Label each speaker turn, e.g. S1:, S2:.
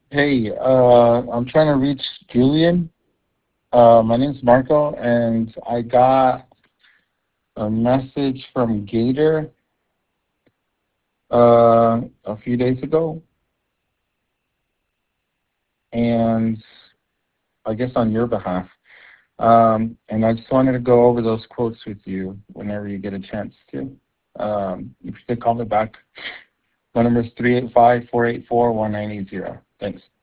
S1: Hey, I'm trying to reach Julian. My name's Marco, and I got a message from Gator a few days ago, and I guess on your behalf. And I just wanted to go over those quotes with you whenever you get a chance to. If you could call me back, my number is 385-484-1980. Thanks.